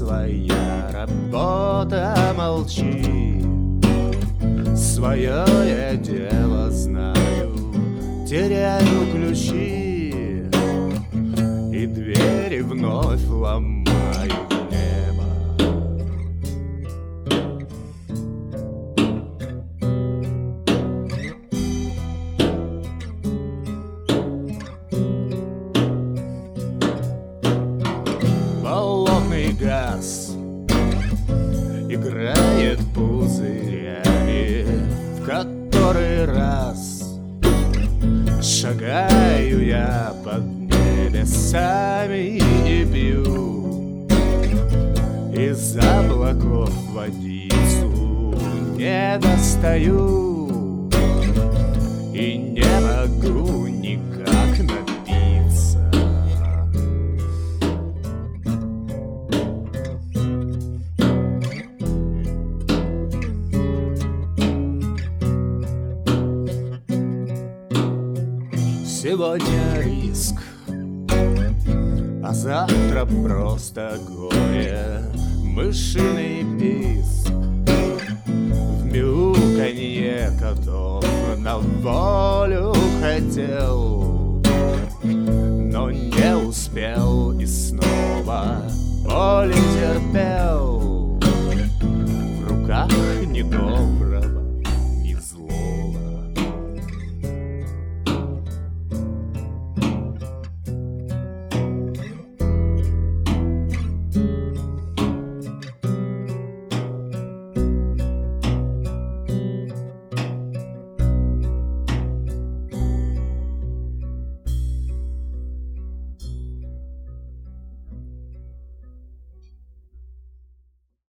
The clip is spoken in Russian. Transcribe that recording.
своя работа, молчи. Свое я дело знаю, теряю ключи, и двери вновь ломаю в небо. Болотный газ играет пузырями, в который раз шагаю я под небесами и пью из облаков водицу, не достаю и не могу никак напиться. Сегодня риск, а завтра просто горе. Мышиный писк в мяуканье котов на волю хотел, но не успел, и снова поле